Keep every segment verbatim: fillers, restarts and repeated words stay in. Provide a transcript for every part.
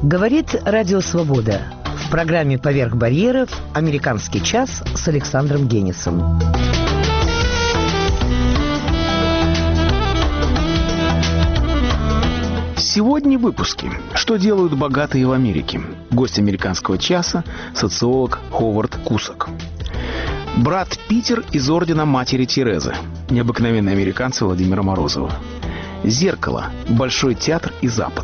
Говорит Радио Свобода. В программе «Поверх барьеров» «Американский час» с Александром Генисом. Сегодня в выпуске. Что делают богатые в Америке? Гость «Американского часа» – социолог Ховард Кусак. Брат Питер из ордена Матери Терезы. Необыкновенные американцы Владимира Морозова. Зеркало. Большой театр и Запад.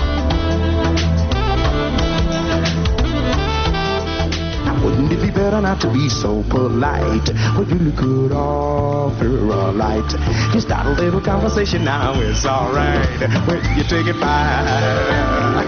Wouldn't it be better not to be so polite? Well, you look good off your light. You start a little conversation now, it's alright. When you take it back.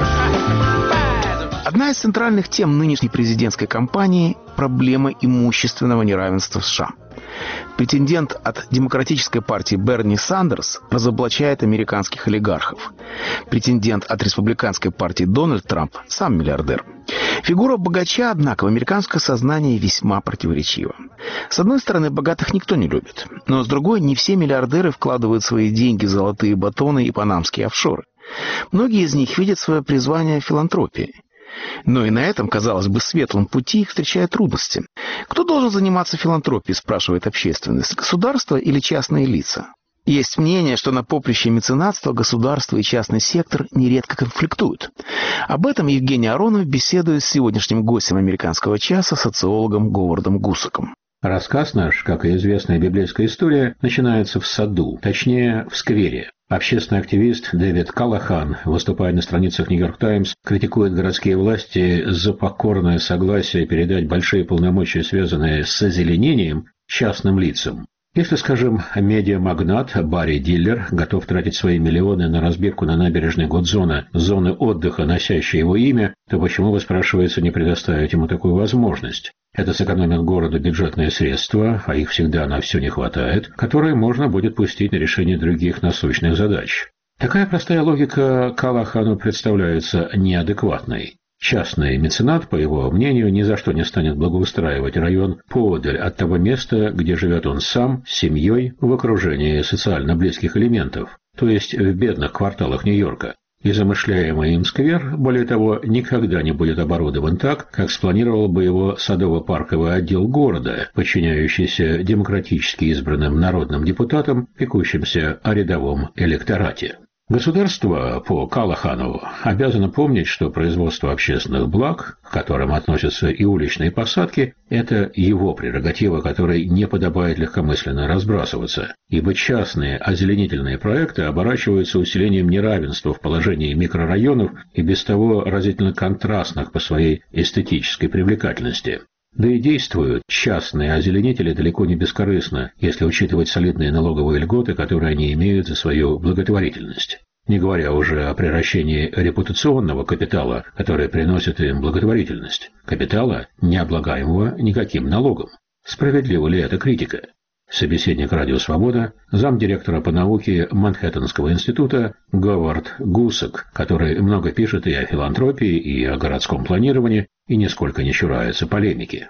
Одна из центральных тем нынешней президентской кампании – проблема имущественного неравенства в США. Претендент от Демократической партии Берни Сандерс разоблачает американских олигархов. Претендент от Республиканской партии Дональд Трамп – сам миллиардер. Фигура богача, однако, в американском сознании весьма противоречива. С одной стороны, богатых никто не любит. Но с другой, не все миллиардеры вкладывают свои деньги в золотые батоны и панамские офшоры. Многие из них видят свое призвание в филантропии. Но и на этом, казалось бы, светлом пути их встречают трудности. Кто должен заниматься филантропией, спрашивает общественность, государство или частные лица? Есть мнение, что на поприще меценатства государство и частный сектор нередко конфликтуют. Об этом Евгений Аронов беседует с сегодняшним гостем «Американского часа», социологом Говардом Гусаком. Рассказ наш, как и известная библейская история, начинается в саду, точнее, в сквере. Общественный активист Дэвид Каллахан, выступая на страницах «Нью-Йорк Таймс», критикует городские власти за покорное согласие передать большие полномочия, связанные с озеленением, частным лицам. Если, скажем, медиамагнат Барри Диллер готов тратить свои миллионы на разбивку на набережной Гудзона зоны отдыха, носящей его имя, то почему, вы спрашиваете, не предоставить ему такую возможность? Это сэкономит городу бюджетные средства, а их всегда на все не хватает, которые можно будет пустить на решение других насущных задач. Такая простая логика Каллахану представляется неадекватной. Частный меценат, по его мнению, ни за что не станет благоустраивать район поодаль от того места, где живет он сам, с семьей, в окружении социально близких элементов, то есть в бедных кварталах Нью-Йорка. И замышляемый им сквер, более того, никогда не будет оборудован так, как спланировал бы его садово-парковый отдел города, подчиняющийся демократически избранным народным депутатам, пекущимся о рядовом электорате. Государство, по Каллахану, обязано помнить, что производство общественных благ, к которым относятся и уличные посадки, это его прерогатива, которой не подобает легкомысленно разбрасываться, ибо частные озеленительные проекты оборачиваются усилением неравенства в положении микрорайонов и без того разительно контрастных по своей эстетической привлекательности. Да и действуют частные озеленители далеко не бескорыстно, если учитывать солидные налоговые льготы, которые они имеют за свою благотворительность. Не говоря уже о превращении репутационного капитала, который приносит им благотворительность. Капитала, не облагаемого никаким налогом. Справедлива ли эта критика? Собеседник «Радио Свобода», замдиректора по науке Манхэттенского института Говард Гусак, который много пишет и о филантропии, и о городском планировании, и нисколько не чурается полемики.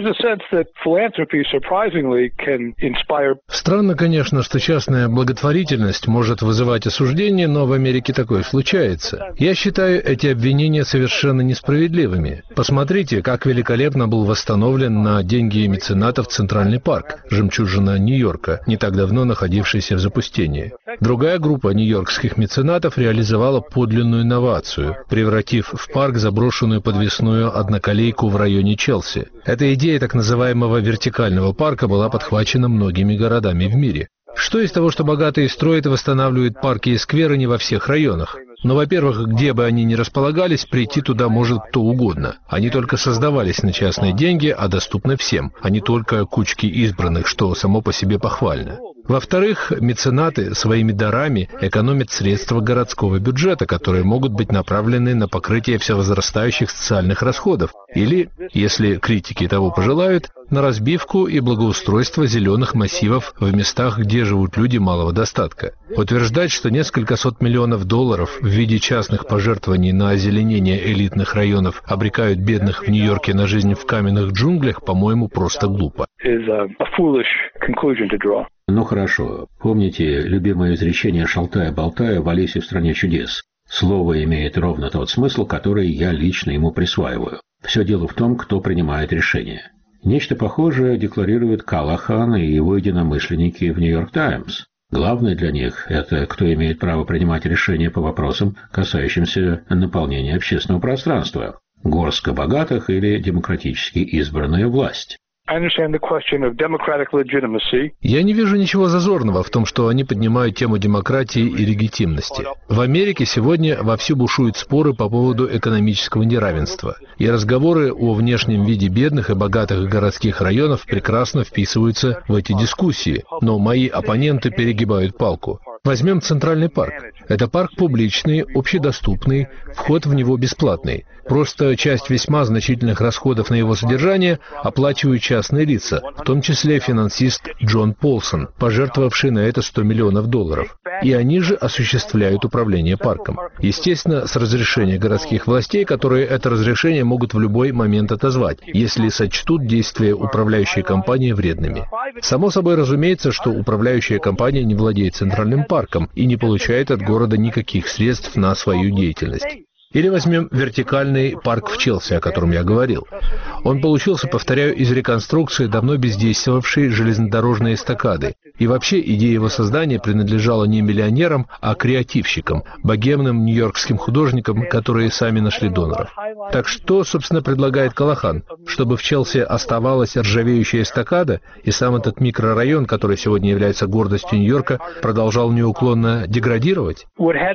Странно, конечно, что частная благотворительность может вызывать осуждение, но в Америке такое случается. Я считаю эти обвинения совершенно несправедливыми. Посмотрите, как великолепно был восстановлен на деньги меценатов Центральный парк, жемчужина Нью-Йорка, не так давно находившийся в запустении. Другая группа нью-йоркских меценатов реализовала подлинную инновацию, превратив в парк заброшенную подвесную одноколейку в районе Челси. Эта идея так называемого вертикального парка была подхвачена многими городами в мире. Что из того, что богатые строят и восстанавливают парки и скверы не во всех районах? Но, во-первых, где бы они ни располагались, прийти туда может кто угодно. Они только создавались на частные деньги, а доступны всем, а не только кучке избранных, что само по себе похвально. Во-вторых, меценаты своими дарами экономят средства городского бюджета, которые могут быть направлены на покрытие всевозрастающих социальных расходов, или, если критики того пожелают, на разбивку и благоустройство зеленых массивов в местах, где живут люди малого достатка. Утверждать, что несколько сот миллионов долларов в виде частных пожертвований на озеленение элитных районов обрекают бедных в Нью-Йорке на жизнь в каменных джунглях, по-моему, просто глупо. Ну хорошо, помните любимое изречение Шалтая-болтая в «Алисе в стране чудес»? Слово имеет ровно тот смысл, который я лично ему присваиваю. Все дело в том, кто принимает решение. Нечто похожее декларируют Калахан и его единомышленники в «Нью-Йорк Таймс». Главное для них – это кто имеет право принимать решения по вопросам, касающимся наполнения общественного пространства. Горстка богатых или демократически избранная власть. Я не вижу ничего зазорного в том, что они поднимают тему демократии и легитимности. В Америке сегодня вовсю бушуют споры по поводу экономического неравенства. И разговоры о внешнем виде бедных и богатых городских районов прекрасно вписываются в эти дискуссии. Но мои оппоненты перегибают палку. Возьмем Центральный парк. Это парк публичный, общедоступный, вход в него бесплатный. Просто часть весьма значительных расходов на его содержание оплачивают частные лица, в том числе финансист Джон Полсон, пожертвовавший на это сто миллионов долларов. И они же осуществляют управление парком. Естественно, с разрешения городских властей, которые это разрешение могут в любой момент отозвать, если сочтут действия управляющей компании вредными. Само собой разумеется, что управляющая компания не владеет Центральным парком и не получает от города никаких средств на свою деятельность. Или возьмем вертикальный парк в Челси, о котором я говорил. Он получился, повторяю, из реконструкции давно бездействовавшей железнодорожной эстакады. И вообще идея его создания принадлежала не миллионерам, а креативщикам, богемным нью-йоркским художникам, которые сами нашли доноров. Так что, собственно, предлагает Калахан? Чтобы в Челси оставалась ржавеющая эстакада, и сам этот микрорайон, который сегодня является гордостью Нью-Йорка, продолжал неуклонно деградировать?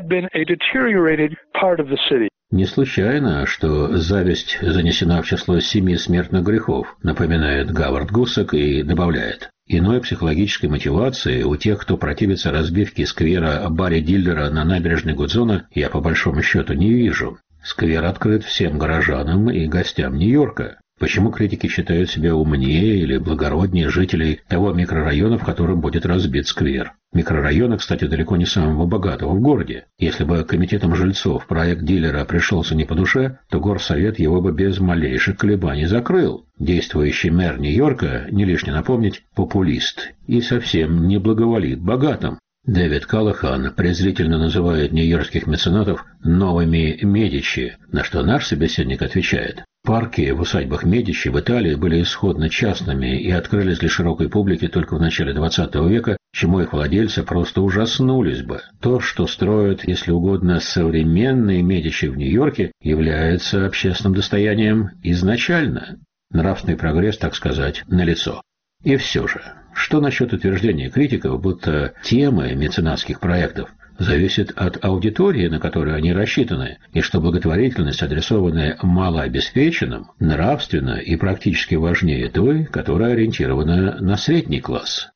Не случайно, что зависть занесена в число семи смертных грехов, напоминает Говард Гуссак и добавляет. Иной психологической мотивации у тех, кто противится разбивке сквера Барри Диллера на набережной Гудзона, я по большому счету не вижу. Сквер открыт всем горожанам и гостям Нью-Йорка. Почему критики считают себя умнее или благороднее жителей того микрорайона, в котором будет разбит сквер? Микрорайона, кстати, далеко не самого богатого в городе. Если бы комитетом жильцов проект Диллера пришелся не по душе, то горсовет его бы без малейших колебаний закрыл. Действующий мэр Нью-Йорка, не лишне напомнить, популист и совсем не благоволит богатым. Дэвид Калахан презрительно называет нью-йоркских меценатов «новыми Медичи», на что наш собеседник отвечает. Парки в усадьбах Медичи в Италии были исходно частными и открылись для широкой публики только в начале двадцатого века, чему их владельцы просто ужаснулись бы. То, что строят, если угодно, современные Медичи в Нью-Йорке, является общественным достоянием изначально. Нравственный прогресс, так сказать, налицо. И все же, что насчет утверждения критиков, будто темы меценатских проектов зависит от аудитории, на которую они рассчитаны, и что благотворительность, адресованная малообеспеченным, нравственно и практически важнее той, которая ориентирована на средний класс.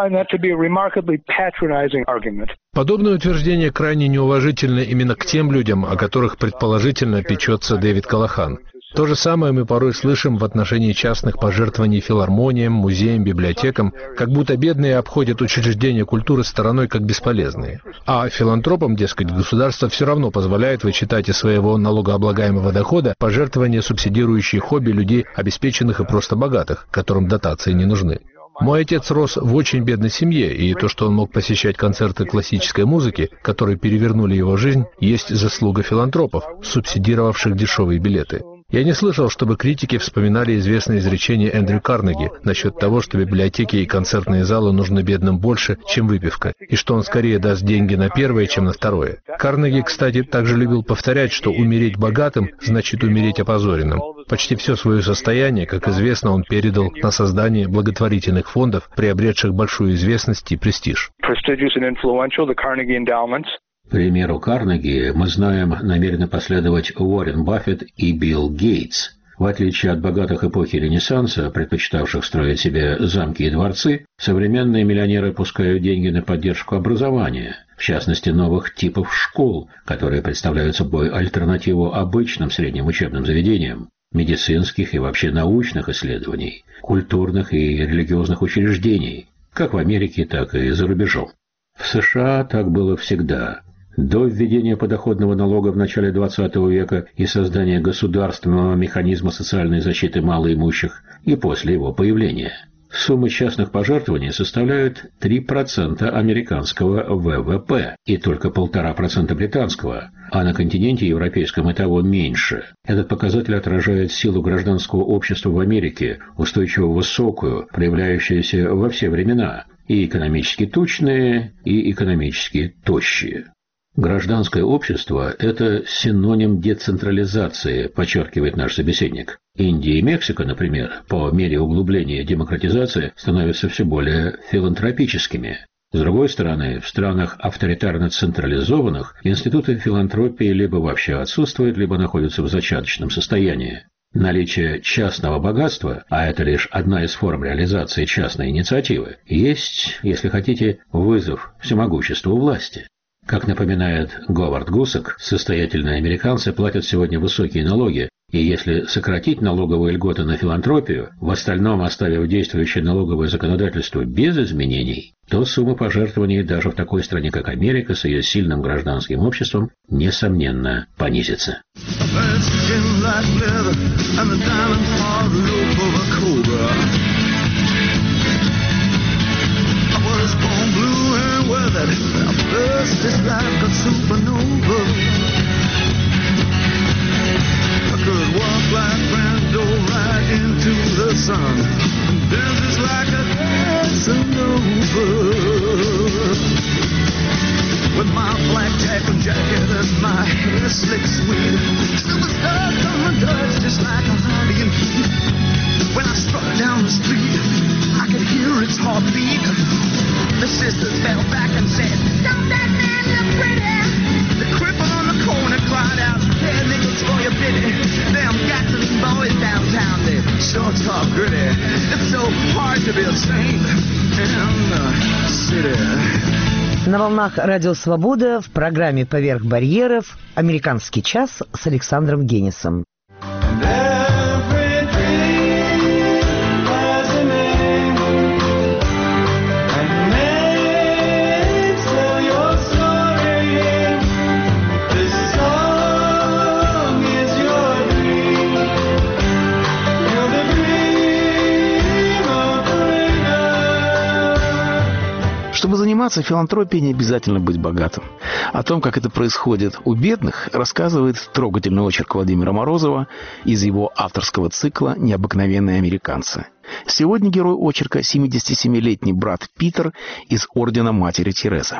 Подобное утверждение крайне неуважительно именно к тем людям, о которых предположительно печется Дэвид Калахан. То же самое мы порой слышим в отношении частных пожертвований филармониям, музеям, библиотекам, как будто бедные обходят учреждения культуры стороной как бесполезные. А филантропам, дескать, государство все равно позволяет вычитать из своего налогооблагаемого дохода пожертвования, субсидирующие хобби людей, обеспеченных и просто богатых, которым дотации не нужны. Мой отец рос в очень бедной семье, и то, что он мог посещать концерты классической музыки, которые перевернули его жизнь, есть заслуга филантропов, субсидировавших дешевые билеты. Я не слышал, чтобы критики вспоминали известное изречение Эндрю Карнеги насчет того, что библиотеки и концертные залы нужны бедным больше, чем выпивка, и что он скорее даст деньги на первое, чем на второе. Карнеги, кстати, также любил повторять, что умереть богатым значит умереть опозоренным. Почти все свое состояние, как известно, он передал на создание благотворительных фондов, приобретших большую известность и престиж. Примеру Карнеги, мы знаем, намерены последовать Уоррен Баффет и Билл Гейтс. В отличие от богатых эпохи Ренессанса, предпочитавших строить себе замки и дворцы, современные миллионеры пускают деньги на поддержку образования, в частности новых типов школ, которые представляют собой альтернативу обычным средним учебным заведениям, медицинских и вообще научных исследований, культурных и религиозных учреждений, как в Америке, так и за рубежом. В США так было всегда. До введения подоходного налога в начале двадцатого века и создания государственного механизма социальной защиты малоимущих, и после его появления. Суммы частных пожертвований составляют три процента американского вэ вэ пэ и только полтора процента британского, а на континенте европейском и того меньше. Этот показатель отражает силу гражданского общества в Америке, устойчиво высокую, проявляющуюся во все времена, и экономически тучные, и экономически тощие. Гражданское общество – это синоним децентрализации, подчеркивает наш собеседник. Индия и Мексика, например, по мере углубления демократизации становятся все более филантропическими. С другой стороны, в странах авторитарно централизованных институты филантропии либо вообще отсутствуют, либо находятся в зачаточном состоянии. Наличие частного богатства, а это лишь одна из форм реализации частной инициативы, есть, если хотите, вызов всемогуществу власти. Как напоминает Говард Гусак, состоятельные американцы платят сегодня высокие налоги, и если сократить налоговые льготы на филантропию, в остальном оставив действующее налоговое законодательство без изменений, то сумма пожертвований даже в такой стране, как Америка, с ее сильным гражданским обществом, несомненно, понизится. Burst is like a supernova. I could walk like Brando right into the sun. Dance is like a Casanova. With my blackjack and jacket and my hair slick sweet. Silver stars on my duds just like a Harley heat. When I struck down the street, I could hear its heartbeat. The sisters fell back and said, "Don't that man look pretty?" The cripple on the corner cried out, "Hey, nickels for your pity." Them Gasoline boys downtown, they sure talk gritty. It's so hard to be a saint in the city. На волнах Радио Свобода в программе «Поверх барьеров» «Американский час» с Александром Генисом. Чтобы заниматься филантропией, не обязательно быть богатым. О том, как это происходит у бедных, рассказывает трогательный очерк Владимира Морозова из его авторского цикла «Необыкновенные американцы». Сегодня герой очерка – семидесятисемилетний брат Питер из Ордена Матери Терезы.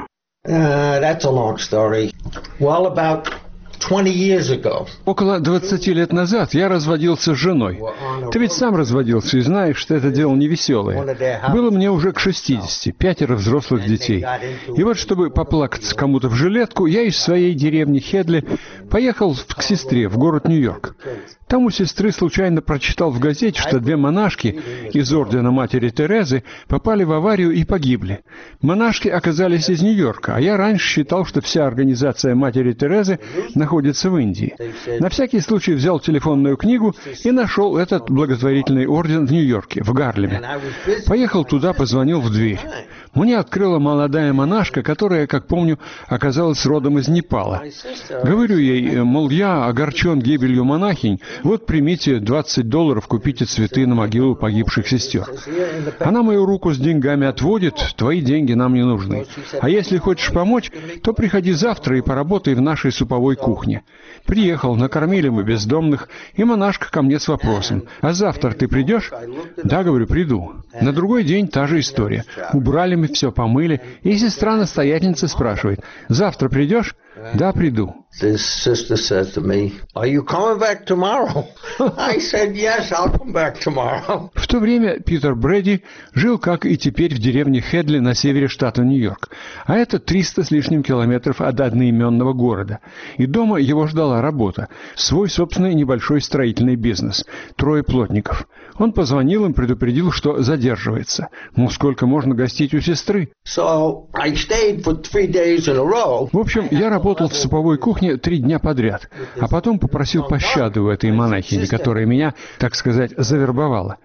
Uh, that's a long story. Well, about twenty years ago. Около двадцати лет назад я разводился с женой. Ты ведь сам разводился и знаешь, что это дело невеселое. Было мне уже к шестидесяти, пятеро взрослых детей. И вот, чтобы поплакаться кому-то в жилетку, я из своей деревни Хедли поехал к сестре в город Нью-Йорк. Там у сестры случайно прочитал в газете, что две монашки из Ордена Матери Терезы попали в аварию и погибли. Монашки оказались из Нью-Йорка, а я раньше считал, что вся организация Матери Терезы находится в Индии. На всякий случай взял телефонную книгу и нашел этот благотворительный орден в Нью-Йорке, в Гарлеме. Поехал туда, позвонил в дверь. Мне открыла молодая монашка, которая, как помню, оказалась родом из Непала. Говорю ей, мол, я огорчен гибелью монахинь, вот примите двадцать долларов, купите цветы на могилу погибших сестер. Она мою руку с деньгами отводит, твои деньги нам не нужны. А если хочешь помочь, то приходи завтра и поработай в нашей суповой кухне. Приехал, накормили мы бездомных, и монашка ко мне с вопросом, а завтра ты придешь? Да, говорю, приду. На другой день та же история. Убрали мы все, помыли, и сестра-настоятельница спрашивает, завтра придешь? Да, приду. This sister said to me, "Are you coming back tomorrow?" I said, "Yes, I'll come back tomorrow." В то время Питер Брэди жил, как и теперь, в деревне Хедли на севере штата Нью-Йорк, а это триста с лишним километров от одноименного города. И дома его ждала работа, свой собственный небольшой строительный бизнес, трое плотников. Он позвонил им, предупредил, что задерживается. Мол, сколько можно гостить у сестры? So I stayed for three days in a row. В общем, я работал в суповой кухне три дня подряд, а потом попросил пощады у этой монахини, которая меня, так сказать, завербовала.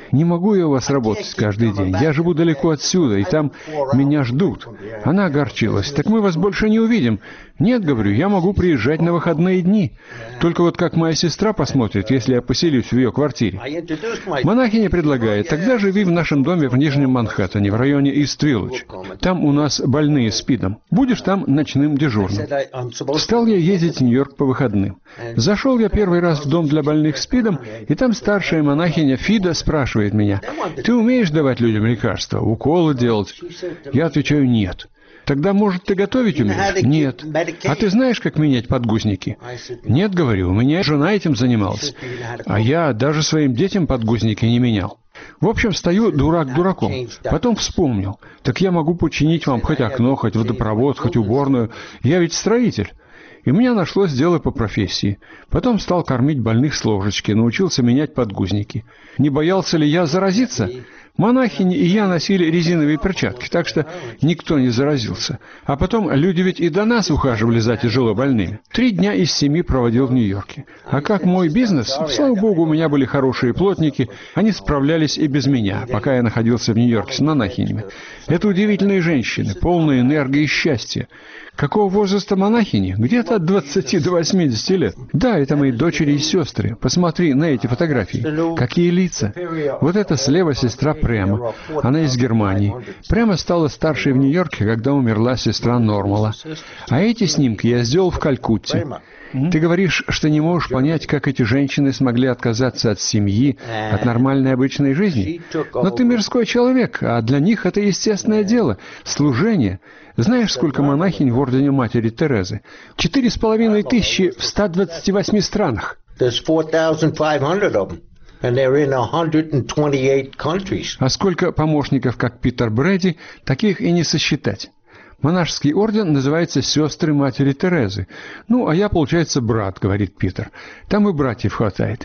Не могу я у вас работать каждый день. Я живу далеко отсюда, и там меня ждут. Она огорчилась. Так мы вас больше не увидим. Нет, говорю, я могу приезжать на выходные дни. Только вот как моя сестра посмотрит, если я поселюсь в ее квартире. Монахиня предлагает, тогда живи в нашем доме в Нижнем Манхэттене, в районе Ист-Виллидж. Там у нас больные СПИДом. Будешь там ночным дежурным. Стал я ездить в Нью-Йорк по выходным. Зашел я первый раз в дом для больных СПИДом, и там старшая монахиня Фида спрашивает меня: «Ты умеешь давать людям лекарства, уколы делать?» Я отвечаю: «Нет». «Тогда, может, ты готовить умеешь?» «Нет». «А ты знаешь, как менять подгузники?» «Нет, говорю, у меня жена этим занималась. А я даже своим детям подгузники не менял». В общем, стою дурак дураком. Потом вспомнил. Так я могу починить вам хоть окно, хоть водопровод, хоть уборную. Я ведь строитель. И у меня нашлось дело по профессии. Потом стал кормить больных с ложечки, научился менять подгузники. Не боялся ли я заразиться? Монахини и я носили резиновые перчатки, так что никто не заразился. А потом люди ведь и до нас ухаживали за тяжело больными. Три дня из семи проводил в Нью-Йорке. А как мой бизнес? Слава богу, у меня были хорошие плотники, они справлялись и без меня, пока я находился в Нью-Йорке с монахинями. Это удивительные женщины, полные энергии и счастья. Какого возраста монахини? Где-то от двадцати до восьмидесяти лет. Да, это мои дочери и сестры. Посмотри на эти фотографии. Какие лица. Вот это слева сестра Према. Она из Германии. Према стала старшей в Нью-Йорке, когда умерла сестра Нормала. А эти снимки я сделал в Калькутте. Ты говоришь, что не можешь понять, как эти женщины смогли отказаться от семьи, от нормальной обычной жизни. Но ты мирской человек, а для них это естественное дело, служение. Знаешь, сколько монахинь в ордене Матери Терезы? Четыре с половиной тысячи в ста двадцати восьми странах. А сколько помощников, как Питер Брэди, таких и не сосчитать. Монашеский орден называется «Сестры Матери Терезы». Ну, а я, получается, брат, говорит Питер. Там и братьев хватает.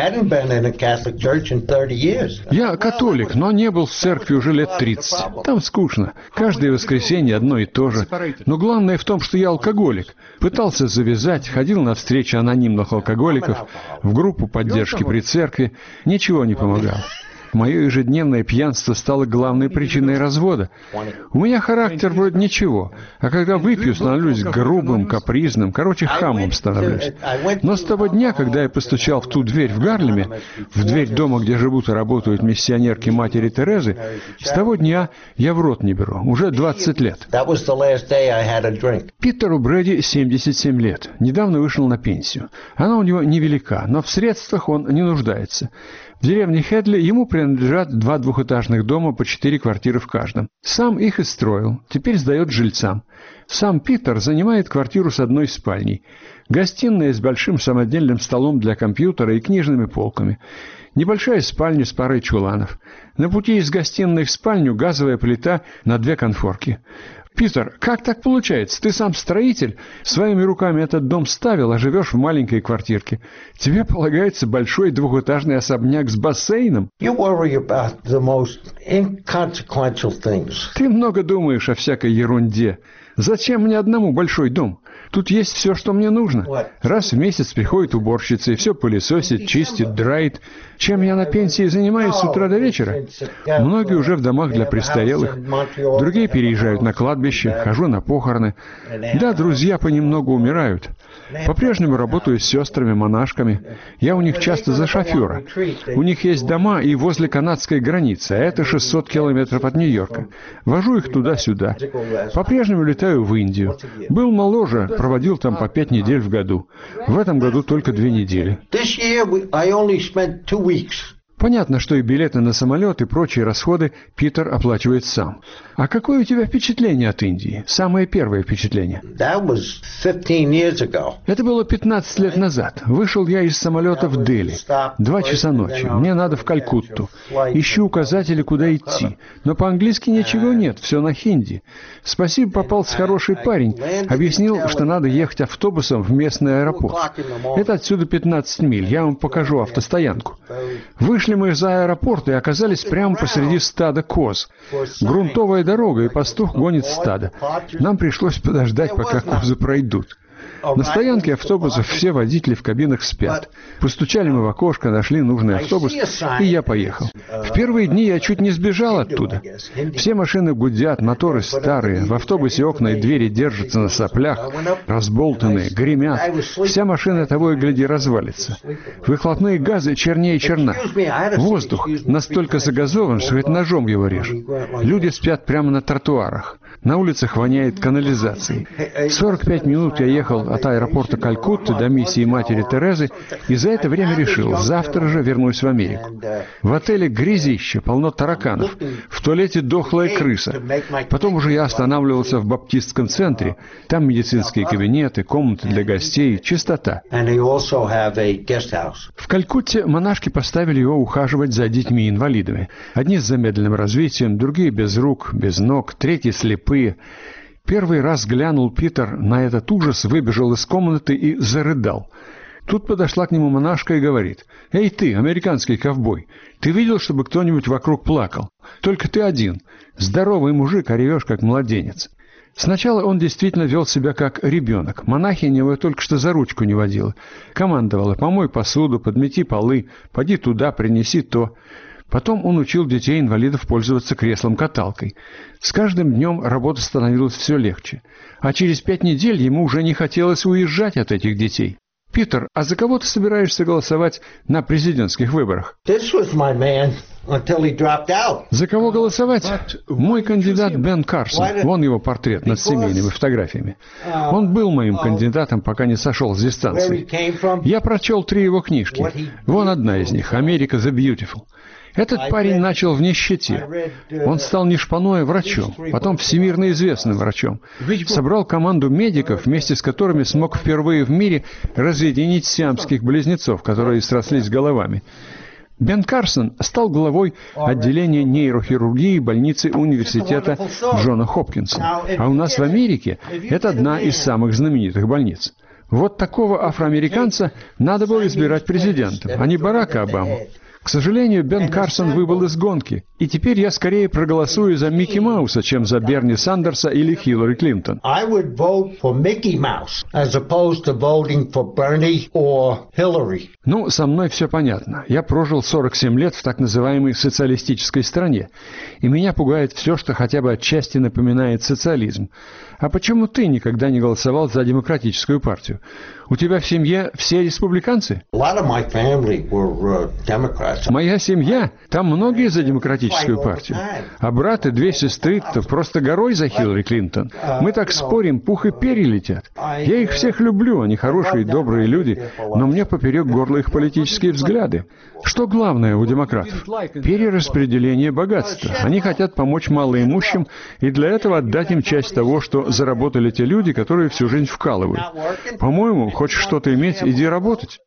Я католик, но не был в церкви уже лет тридцать. Там скучно. Каждое воскресенье одно и то же. Но главное в том, что я алкоголик. Пытался завязать, ходил на встречи анонимных алкоголиков, в группу поддержки при церкви. Ничего не помогало. Мое ежедневное пьянство стало главной причиной развода. У меня характер вроде ничего, а когда выпью, становлюсь грубым, капризным, короче, хамом становлюсь. Но с того дня, когда я постучал в ту дверь в Гарлеме, в дверь дома, где живут и работают миссионерки Матери Терезы, с того дня я в рот не беру, уже двадцать лет. Питеру Брэди семьдесят семь лет, недавно вышел на пенсию. Она у него невелика, но в средствах он не нуждается. В деревне Хедли ему принадлежат два двухэтажных дома по четыре квартиры в каждом. Сам их и строил, теперь сдает жильцам. Сам Питер занимает квартиру с одной спальней. Гостиная с большим самодельным столом для компьютера и книжными полками. Небольшая спальня с парой чуланов. На пути из гостиной в спальню газовая плита на две конфорки. «Питер, как так получается? Ты сам строитель, своими руками этот дом ставил, а живешь в маленькой квартирке. Тебе полагается большой двухэтажный особняк с бассейном?» You worry about the most inconsequential things. Ты много думаешь о всякой ерунде. Зачем мне одному большой дом? Тут есть все, что мне нужно. Раз в месяц приходит уборщица и все пылесосит, чистит, драит. Чем я на пенсии занимаюсь с утра до вечера? Многие уже в домах для престарелых. Другие переезжают на кладбище, хожу на похороны. Да, друзья понемногу умирают. По-прежнему работаю с сестрами-монашками. Я у них часто за шофера. У них есть дома и возле канадской границы, а это шестьсот километров от Нью-Йорка. Вожу их туда-сюда. По-прежнему летаю в Индию. Был моложе, проводил там по пять недель в году. В этом году только две недели. Понятно, что и билеты на самолет, и прочие расходы Питер оплачивает сам. А какое у тебя впечатление от Индии? Самое первое впечатление? Это было пятнадцать лет назад. Вышел я из самолета в Дели. Два часа ночи. Мне надо в Калькутту. Ищу указатели, куда идти. Но по-английски ничего нет, все на хинди. Спасибо, попался хороший парень. Объяснил, что надо ехать автобусом в местный аэропорт. Это отсюда пятнадцать миль. Я вам покажу автостоянку. Вышли мы из аэропорта и оказались прямо посреди стада коз. Грунтовая дорога, и пастух гонит стадо. Нам пришлось подождать, пока козы пройдут. На стоянке автобусов все водители в кабинах спят. Постучали мы в окошко, нашли нужный автобус, и я поехал. В первые дни я чуть не сбежал оттуда. Все машины гудят, моторы старые, в автобусе окна и двери держатся на соплях, разболтанные, гремят. Вся машина того и гляди развалится. Выхлопные газы чернее черна. Воздух настолько загазован, что хоть ножом его режь. Люди спят прямо на тротуарах. На улицах воняет канализацией. сорок пять минут я ехал от аэропорта Калькутты до миссии Матери Терезы, и за это время решил, завтра же вернусь в Америку. В отеле грязище, полно тараканов. В туалете дохлая крыса. Потом уже я останавливался в баптистском центре. Там медицинские кабинеты, комнаты для гостей, чистота. В Калькутте монашки поставили его ухаживать за детьми-инвалидами. Одни с замедленным развитием, другие без рук, без ног, третьи слепые. Первый раз глянул Питер на этот ужас, выбежал из комнаты и зарыдал. Тут подошла к нему монашка и говорит: «Эй ты, американский ковбой, ты видел, чтобы кто-нибудь вокруг плакал? Только ты один. Здоровый мужик, а ревешь, как младенец». Сначала он действительно вел себя как ребенок. Монахиня его только что за ручку не водила. Командовала: «Помой посуду, подмети полы, поди туда, принеси то». Потом он учил детей-инвалидов пользоваться креслом-каталкой. С каждым днем работа становилась все легче. А через пять недель ему уже не хотелось уезжать от этих детей. «Питер, а за кого ты собираешься голосовать на президентских выборах?» «За кого голосовать? Мой кандидат Бен Карсон. Вон его портрет над семейными фотографиями. Он был моим кандидатом, пока не сошел с дистанции. Я прочел три его книжки. Вон одна из них, «Америка the Beautiful». Этот парень начал в нищете. Он стал не шпаной, а врачом, потом всемирно известным врачом. Собрал команду медиков, вместе с которыми смог впервые в мире разъединить сиамских близнецов, которые срослись головами. Бен Карсон стал главой отделения нейрохирургии больницы университета Джона Хопкинса. А у нас в Америке это одна из самых знаменитых больниц. Вот такого афроамериканца надо было избирать президентом, а не Барака Обаму. К сожалению, Бен Карсон выбыл из гонки, и теперь я скорее проголосую за Микки Мауса, чем за Берни Сандерса или Хиллари Клинтон. Ну, со мной все понятно. Я прожил сорок семь лет в так называемой социалистической стране, и меня пугает все, что хотя бы отчасти напоминает социализм. А почему ты никогда не голосовал за демократическую партию? У тебя в семье все республиканцы? Моя семья, там многие за демократическую партию. А брат и две сестры-то просто горой за Хиллари Клинтон. Мы так спорим, пух и перья летят. Я их всех люблю, они хорошие, добрые люди, но мне поперек горла их политические взгляды. Что главное у демократов? Перераспределение богатства. Они хотят помочь малоимущим и для этого отдать им часть того, что заработали те люди, которые всю жизнь вкалывают. По-моему, хочешь что-то иметь, иди работать.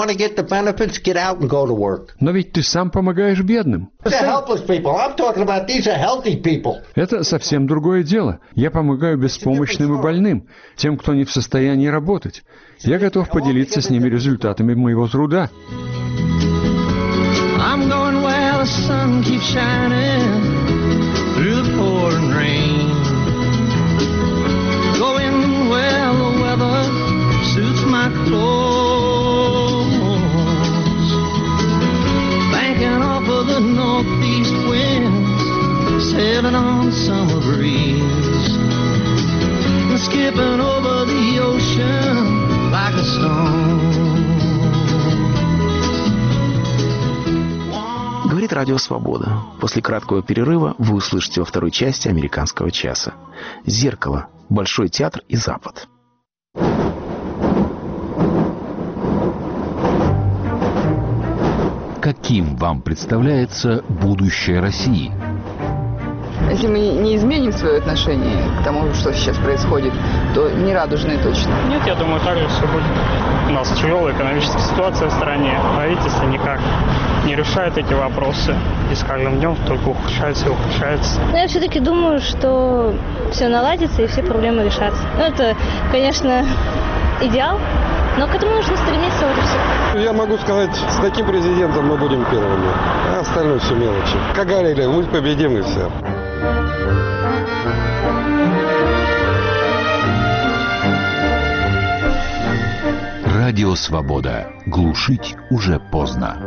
Но ведь ты сам помогаешь бедным. Это совсем другое дело. Я помогаю беспомощным и больным, тем, кто не в состоянии работать. Я готов поделиться с ними результатами моего труда. I'm going where the sun keeps shining through the pouring rain. Going where the weather suits my clothes. Banking off of the northeast winds, sailing on summer breeze, and skipping over the ocean like a stone. Говорит Радио Свобода. После краткого перерыва вы услышите во второй части «Американского часа». «Зеркало. Большой театр и Запад». Каким вам представляется будущее России? Если мы не изменим свое отношение к тому, что сейчас происходит, то не радужные точно. Нет, я думаю, так же все будет. У нас тяжелая экономическая ситуация в стране. Правительство никак не решает эти вопросы. И с каждым днем только ухудшается и ухудшается. Но я все-таки думаю, что все наладится и все проблемы решатся. Ну, это, конечно, идеал, но к этому нужно стремиться, вот и все. Я могу сказать, с таким президентом мы будем первыми, а остальное все мелочи. Как говорили, мы победим и все. Радио «Свобода». Глушить уже поздно.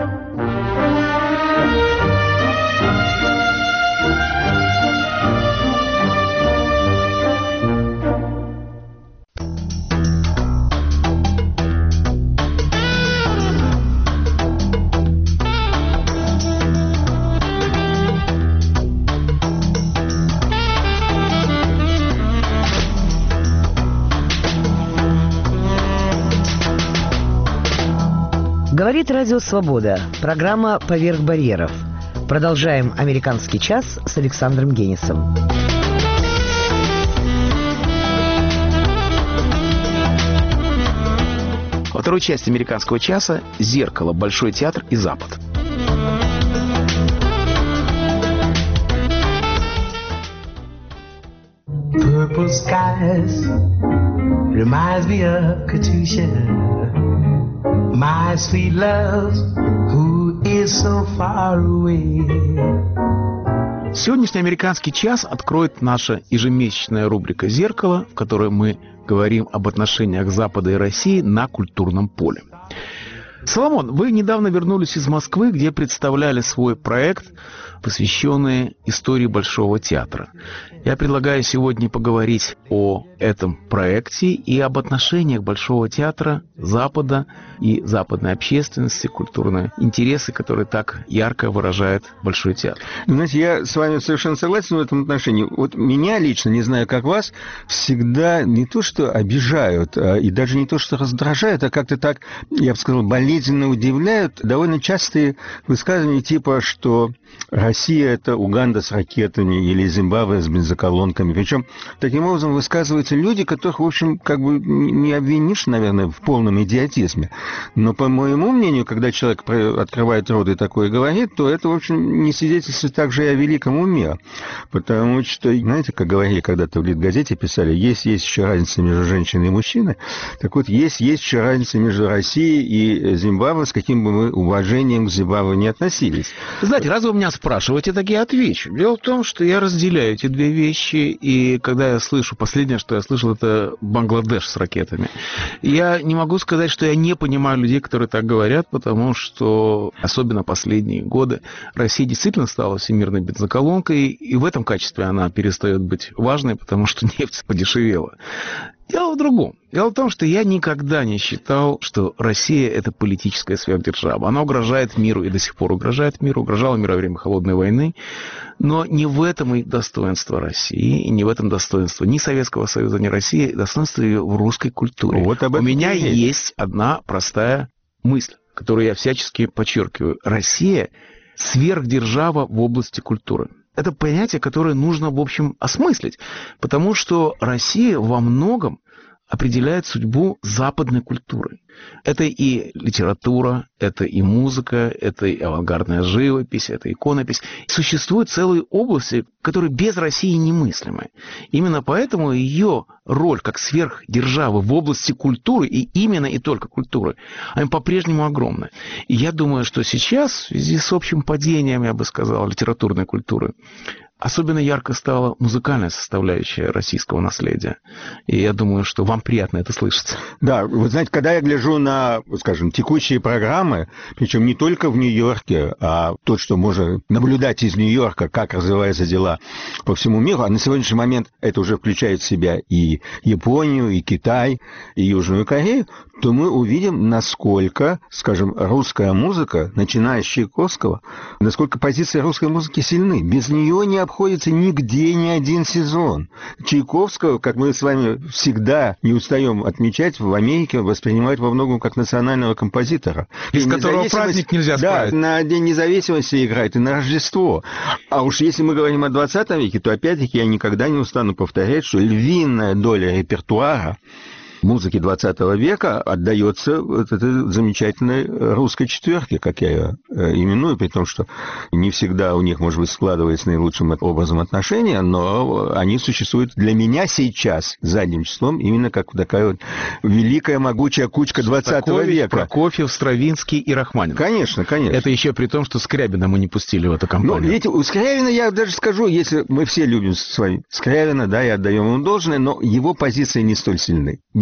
Говорит Радио Свобода. Программа «Поверх барьеров». Продолжаем «Американский час» с Александром Генисом. Во второй части «Американского часа» «Зеркало. Большой театр и Запад». Purple skies reminds me of Katusha, my sweet love, who is so far away. Сегодняшний «Американский час» откроет наша ежемесячная рубрика «Зеркало», в которой мы говорим об отношениях Запада и России на культурном поле. Соломон, вы недавно вернулись из Москвы, где представляли свой проект, посвященный истории Большого театра. Я предлагаю сегодня поговорить о этом проекте и об отношениях Большого театра, Запада и западной общественности, культурные интересы, которые так ярко выражает Большой театр. Знаете, я с вами совершенно согласен в этом отношении. Вот меня лично, не знаю, как вас, всегда не то что обижают, и даже не то что раздражают, а как-то так, я бы сказал, болезненно удивляют довольно частые высказывания типа, что Россия – это Уганда с ракетами или Зимбабве с бензоколонками. Причем таким образом высказываются люди, которых, в общем, как бы не обвинишь, наверное, в полном идиотизме. Но, по моему мнению, когда человек открывает рот и такое говорит, то это, в общем, не свидетельствует также и о великом уме. Потому что, знаете, как говорили когда-то в Литгазете, писали, есть, есть еще разница между женщиной и мужчиной. Так вот, есть, есть еще разница между Россией и Зимбабве, с каким бы мы уважением к Зимбабве не относились. Знаете, раз вы меня спрашиваете, так я отвечу. Дело в том, что я разделяю эти две вещи, и когда я слышу, последнее, что я слышал, это Бангладеш с ракетами. Я не могу сказать, что я не понимаю людей, которые так говорят, потому что, особенно последние годы, Россия действительно стала всемирной бензоколонкой, и в этом качестве она перестает быть важной, потому что нефть подешевела. Дело в другом. Дело в том, что я никогда не считал, что Россия – это политическая сверхдержава. Она угрожает миру и до сих пор угрожает миру, угрожала миру во время Холодной войны. Но не в этом и достоинство России, и не в этом достоинство ни Советского Союза, ни России, достоинство ее в русской культуре. Вот об этом У меня есть. есть одна простая мысль, которую я всячески подчеркиваю. Россия – сверхдержава в области культуры. Это понятие, которое нужно, в общем, осмыслить, потому что Россия во многом определяет судьбу западной культуры. Это и литература, это и музыка, это и авангардная живопись, это иконопись. Существуют целые области, которые без России немыслимы. Именно поэтому ее роль как сверхдержавы в области культуры, и именно и только культуры, она по-прежнему огромна. И я думаю, что сейчас, в связи с общим падением, я бы сказал, литературной культуры, особенно ярко стала музыкальная составляющая российского наследия. И я думаю, что вам приятно это слышать. Да, вы знаете, когда я гляжу на, скажем, текущие программы, причем не только в Нью-Йорке, а то, что можно наблюдать из Нью-Йорка, как развиваются дела по всему миру, а на сегодняшний момент это уже включает в себя и Японию, и Китай, и Южную Корею, то мы увидим, насколько, скажем, русская музыка, начиная с Чайковского, насколько позиции русской музыки сильны. Без нее не обходится нигде ни один сезон. Чайковского, как мы с вами всегда не устаем отмечать, в Америке воспринимают во многом как национального композитора. Без которого праздник нельзя справить. Да, на День независимости играет и на Рождество. А уж если мы говорим о двадцатом веке, то опять-таки я никогда не устану повторять, что львиная доля репертуара музыки двадцатого века отдается вот этой замечательной русской четверке, как я ее именую, при том, что не всегда у них, может быть, складывается наилучшим образом отношения, но они существуют для меня сейчас задним числом именно как такая вот великая могучая кучка двадцатого века. Прокофьев, Стравинский и Рахманинов. Конечно, конечно. Это еще при том, что Скрябина мы не пустили в эту компанию. Ну, видите, у Скрябина, я даже скажу, если мы все любим с вами Скрябина, да, и отдаем ему должное, но его позиции не столь сильны. Без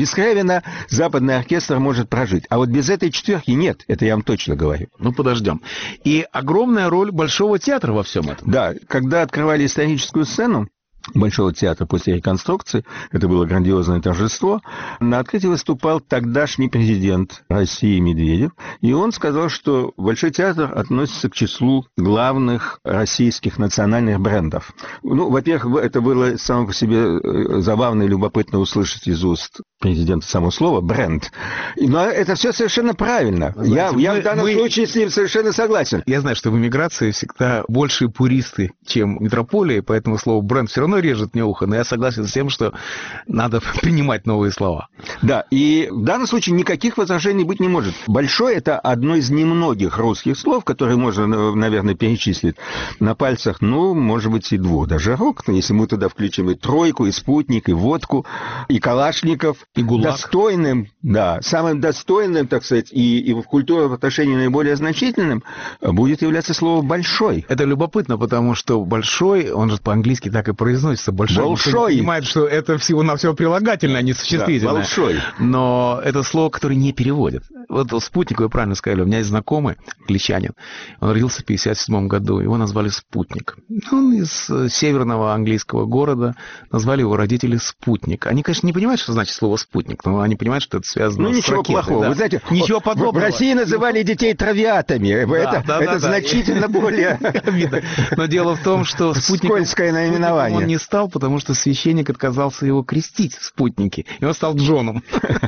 без Кревина западный оркестр может прожить. А вот без этой четверки нет, это я вам точно говорю. Ну, подождем. И огромная роль Большого театра во всем этом. Да, когда открывали историческую сцену Большого театра после реконструкции, это было грандиозное торжество, на открытии выступал тогдашний президент России Медведев, и он сказал, что Большой театр относится к числу главных российских национальных брендов. Ну, во-первых, это было само по себе забавно и любопытно услышать из уст президента само слово «бренд». Но это все совершенно правильно. Знаете, я, мы, я в данном мы... случае с ним совершенно согласен. Я знаю, что в эмиграции всегда большие пуристы, чем метрополия, поэтому слово «бренд» все равно режет мне ухо, но я согласен с тем, что надо принимать новые слова. Да, и в данном случае никаких возражений быть не может. Большой — это одно из немногих русских слов, которые можно, наверное, перечислить на пальцах, ну, может быть, и двух даже рук, если мы туда включим и тройку, и спутник, и водку, и калашников, и ГУЛАГ. Достойным, да, самым достойным, так сказать, и, и в культуре в отношении наиболее значительным будет являться слово «большой». Это любопытно, потому что «большой», он же по-английски так и произносится, «большой». Большой. Понимает, что это всего-навсего прилагательное, а не существительное. Да, большой. Но это слово, которое не переводят. Вот «Спутник», вы правильно сказали, у меня есть знакомый, англичанин, он родился в пятьдесят седьмом году, его назвали «Спутник». Он из северного английского города, назвали его родители «Спутник». Они, конечно, не понимают, что значит слово «спутник», но они понимают, что это связано ну, с ничего ракетой. Плохого. Да. Вы знаете, ничего подобного. В России называли детей травиатами. Да, это да, это да, значительно да. более обидно. Но дело в том, что спутником, скользкое наименование. Он не стал, потому что священник отказался его крестить в спутнике, и он стал Джоном.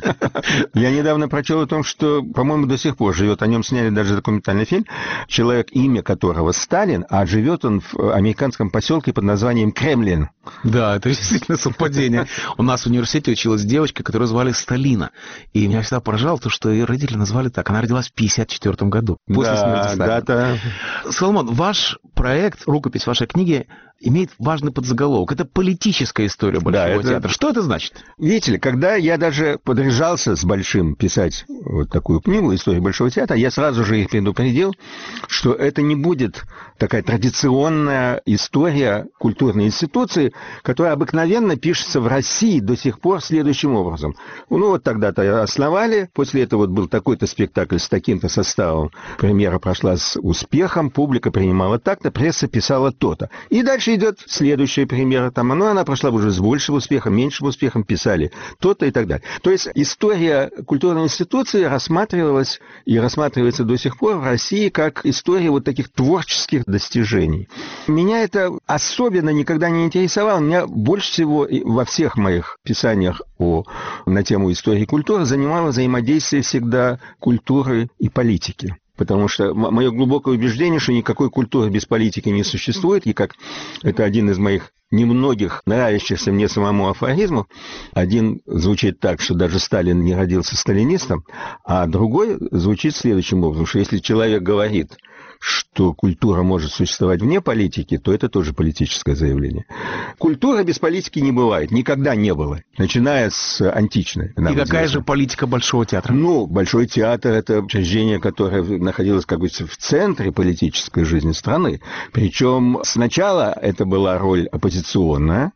Я недавно прочел о том, что, по-моему, до сих пор живет, о нем сняли даже документальный фильм, человек, имя которого Сталин, а живет он в американском поселке под названием Кремлин. Да, это действительно совпадение. У нас в университете училась девочка, которую звали Сталина. И меня всегда поражало то, что ее родители назвали так. Она родилась в пятьдесят четвёртом году, после да, смерти Сталина. Дата... Соломон, ваш проект, рукопись вашей книги, имеет важный подзаголовок. Это политическая история Большого да, это... театра. Что это значит? Видите ли, когда я даже подряжался с Большим писать вот такую книгу «История Большого театра», я сразу же их предупредил, что это не будет такая традиционная история культурной институции, которая обыкновенно пишется в России до сих пор следующим образом. Ну вот тогда-то основали, после этого вот был такой-то спектакль с таким-то составом, премьера прошла с успехом, публика принимала так-то, пресса писала то-то. И дальше идет следующая премьера, там, ну, она прошла уже с большим успехом, меньшим успехом, писали то-то и так далее. То есть история культурной институции рассматривалась и рассматривается до сих пор в России как история вот таких творческих достижений. Меня это особенно никогда не интересовало. Меня больше всего во всех моих писаниях о, на тему истории культуры занимало взаимодействие всегда культуры и политики. Потому что мое глубокое убеждение, что никакой культуры без политики не существует, и как это один из моих немногих нравящихся мне самому афоризмов. Один звучит так, что даже Сталин не родился сталинистом, а другой звучит следующим образом, что если человек говорит, что культура может существовать вне политики, то это тоже политическое заявление. Культура без политики не бывает, никогда не было, начиная с античной. И какая известна. же политика Большого театра? Ну, Большой театр – это учреждение, которое находилось как бы в центре политической жизни страны. Причем сначала это была роль оппозиционная,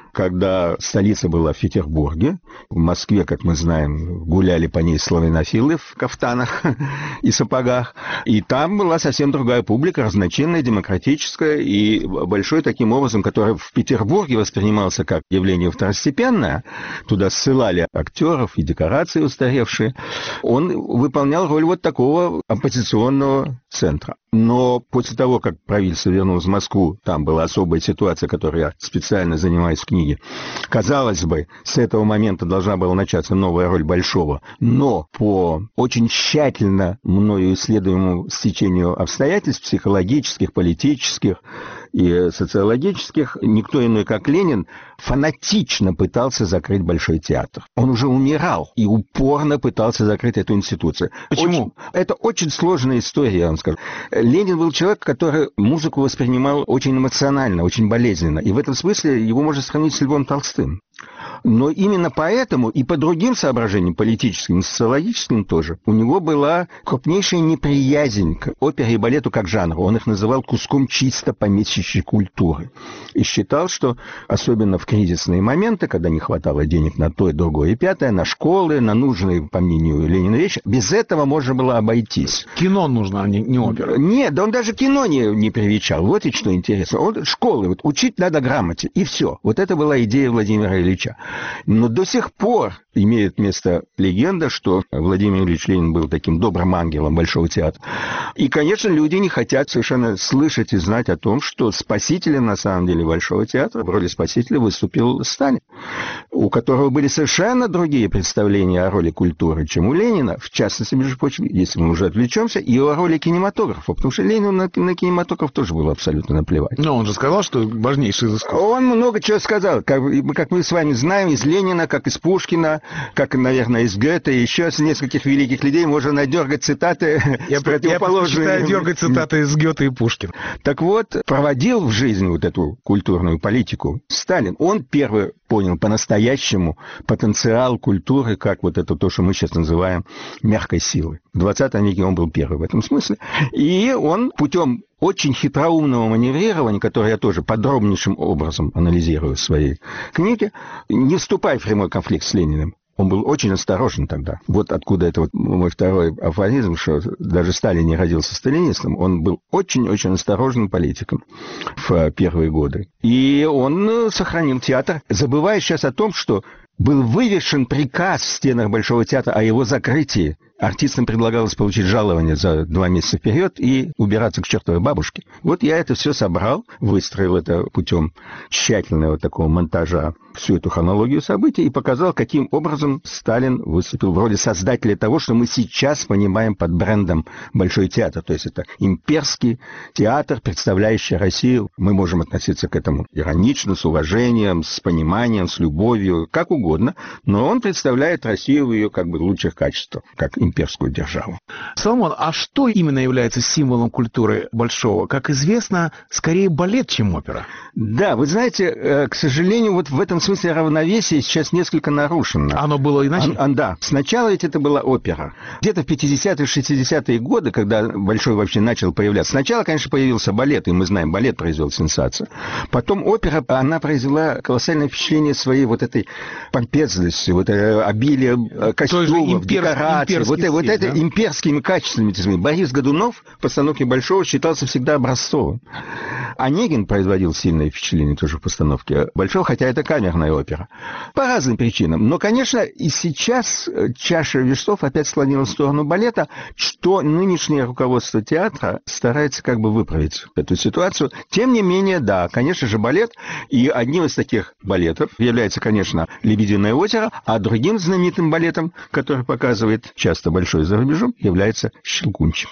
когда столица была в Петербурге. В Москве, как мы знаем, гуляли по ней славянофилы в кафтанах и сапогах. И там была совсем другая публика, разночинная, демократическая, и Большой таким образом, который в Петербурге воспринимался как явление второстепенное, туда ссылали актеров и декорации устаревшие, он выполнял роль вот такого оппозиционного центра. Но после того, как правительство вернулось в Москву, там была особая ситуация, которой я специально занимаюсь в книге. Казалось бы, с этого момента должна была начаться новая роль Большого. Но по очень тщательно мною исследуемому стечению обстоятельств психологических, политических и социологических, никто иной, как Ленин, фанатично пытался закрыть Большой театр. Он уже умирал и упорно пытался закрыть эту институцию. Почему? Очень, это очень сложная история, я вам скажу. Ленин был человек, который музыку воспринимал очень эмоционально, очень болезненно. И в этом смысле его можно сравнить с Львом Толстым. Но именно поэтому и по другим соображениям, политическим и социологическим тоже, у него была крупнейшая неприязнь к опере и балету как жанру. Он их называл куском чисто помещичьей культуры. И считал, что особенно в кризисные моменты, когда не хватало денег на то и другое и пятое, на школы, на нужные, по мнению Ленина, вещи, без этого можно было обойтись. Кино нужно, а не, не опера. Нет, да он даже кино не, не привечал. Вот и что интересно. Он, школы, вот, учить надо грамоте, и все. Вот это была идея Владимира Ильича. Но до сих пор имеет место легенда, что Владимир Ильич Ленин был таким добрым ангелом Большого театра. И, конечно, люди не хотят совершенно слышать и знать о том, что спасителем, на самом деле, Большого театра в роли спасителя выступил Сталин, у которого были совершенно другие представления о роли культуры, чем у Ленина, в частности, между прочим, если мы уже отвлечемся, и о роли кинематографа, потому что Ленину на, на кинематограф тоже было абсолютно наплевать. Но он же сказал, что важнейший из искусств. Он много чего сказал, как, как мы с вами знаем, из Ленина, как из Пушкина, как, наверное, из Гёте, еще с нескольких великих людей можно надергать цитаты я, с противоположными. Я дергать цитаты из Гёте и Пушкина. Так вот, проводил в жизнь вот эту культурную политику Сталин. Он первый понял по-настоящему потенциал культуры, как вот это то, что мы сейчас называем мягкой силой. В двадцатом веке он был первый в этом смысле. И он путем очень хитроумного маневрирования, которое я тоже подробнейшим образом анализирую в своей книге, не вступая в прямой конфликт с Лениным. Он был очень осторожен тогда. Вот откуда это вот мой второй афоризм, что даже Сталин не родился сталинистом. Он был очень-очень осторожным политиком в первые годы. И он сохранил театр, забывая сейчас о том, что был вывешен приказ в стенах Большого театра о его закрытии. Артистам предлагалось получить жалование за два месяца вперед и убираться к чертовой бабушке. Вот я это все собрал, выстроил это путем тщательного такого монтажа, всю эту хронологию событий, и показал, каким образом Сталин выступил в роли создателя того, что мы сейчас понимаем под брендом Большой театр. То есть это имперский театр, представляющий Россию. Мы можем относиться к этому иронично, с уважением, с пониманием, с любовью, как угодно, но он представляет Россию в ее как бы лучших качествах, как имперскую державу. Соломон, а что именно является символом культуры Большого? Как известно, скорее балет, чем опера. Да, вы знаете, к сожалению, вот в этом смысле равновесие сейчас несколько нарушено. Оно было иначе? А, а, да. Сначала ведь это была опера. Где-то в пятидесятые, шестидесятые годы, когда Большой вообще начал появляться, сначала, конечно, появился балет, и мы знаем, балет произвел сенсацию. Потом опера, она произвела колоссальное впечатление своей вот этой помпезности, вот обилие костюмов, декораций. Вот, стиль, вот это да? Имперскими качествами. Борис Годунов в постановке Большого считался всегда образцовым. Онегин производил сильное впечатление тоже в постановке Большого, хотя это камерная опера. По разным причинам. Но, конечно, и сейчас чаша весов опять склонилась в сторону балета, что нынешнее руководство театра старается как бы выправить эту ситуацию. Тем не менее, да, конечно же, балет. И одним из таких балетов является, конечно, «Лебединое озеро», а другим знаменитым балетом, который показывает часто Большой за рубежом, является «Щелкунчик».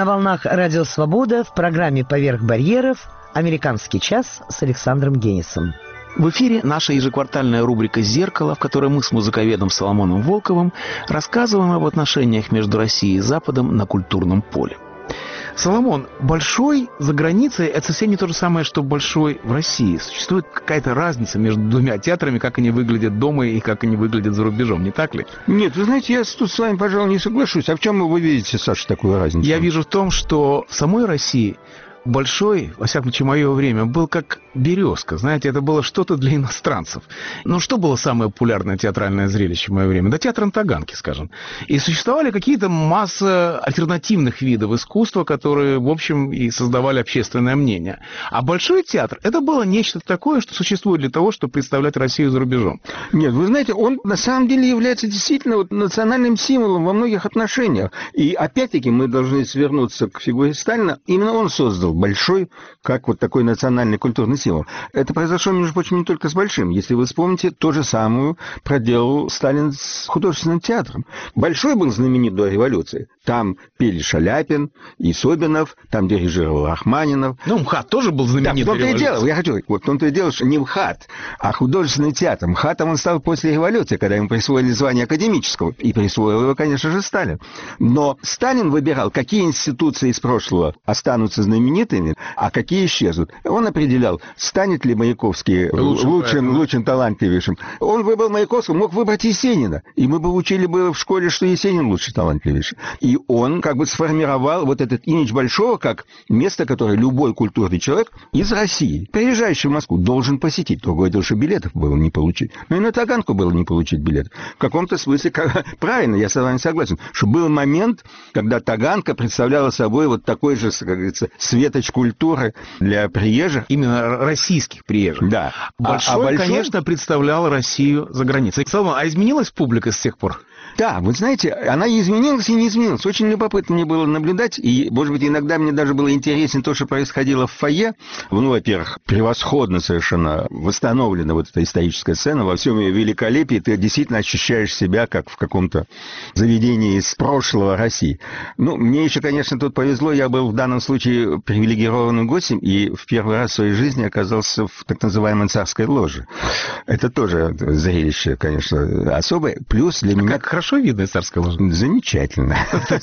На волнах Радио Свобода в программе «Поверх барьеров» «Американский час» с Александром Генисом. В эфире наша ежеквартальная рубрика «Зеркало», в которой мы с музыковедом Соломоном Волковым рассказываем об отношениях между Россией и Западом на культурном поле. Соломон, большой за границей – это совсем не то же самое, что большой в России. Существует какая-то разница между двумя театрами, как они выглядят дома и как они выглядят за рубежом, не так ли? Нет, вы знаете, я тут с вами, пожалуй, не соглашусь. А в чем вы видите, Саша, такую разницу? Я вижу в том, что в самой России большой, во всяком случае, мое время, был как березка. Знаете, это было что-то для иностранцев. Ну, что было самое популярное театральное зрелище в мое время? Да театр на Таганке, скажем. И существовали какие-то масса альтернативных видов искусства, которые, в общем, и создавали общественное мнение. А большой театр – это было нечто такое, что существует для того, чтобы представлять Россию за рубежом. Нет, вы знаете, он на самом деле является действительно вот национальным символом во многих отношениях. И опять-таки мы должны свернуться к фигуре Сталина. Именно он создал большой, как вот такой национальный культурный символ. Это произошло, между прочим, не только с большим. Если вы вспомните, то же самое проделал Сталин с художественным театром. Большой был знаменит до революции. Там пели Шаляпин и Собинов, там дирижировал Рахманинов. Ну, МХАТ тоже был знаменит да, до революции. Дело, я хочу, вот в том-то и дело, что не МХАТ, а художественный театр. МХАТом он стал после революции, когда ему присвоили звание академического. И присвоил его, конечно же, Сталин. Но Сталин выбирал, какие институции из прошлого останутся знаменитыми, а какие исчезнут. Он определял, станет ли Маяковский лучшим, лучшим, лучшим талантливейшим. Он выбрал Маяковского, мог выбрать Есенина. И мы бы учили бы в школе, что Есенин лучший талантливейший. И он как бы сформировал вот этот имидж большого как место, которое любой культурный человек из России, приезжающий в Москву, должен посетить. Другое дело, что билетов было не получить. Но и на Таганку было не получить билет. В каком-то смысле, как... правильно, я с вами согласен, что был момент, когда Таганка представляла собой вот такой же, как говорится, светоч культуры для приезжих. Именно российских приезжих. Да. Большой, а, а большой, конечно, представлял Россию за границей. Соломон, а изменилась публика с тех пор? Да, вы знаете, она и изменилась, и не изменилась. Очень любопытно мне было наблюдать, и, может быть, иногда мне даже было интересно то, что происходило в фойе. Ну, во-первых, превосходно совершенно восстановлена вот эта историческая сцена во всем ее великолепии. Ты действительно ощущаешь себя как в каком-то заведении из прошлого России. Ну, мне еще, конечно, тут повезло. Я был в данном случае привилегированным гостем, и в первый раз в своей жизни оказался в так называемой царской ложе. Это тоже зрелище, конечно, особое. Плюс для меня... Как хорошо видно царская ложа. Замечательно.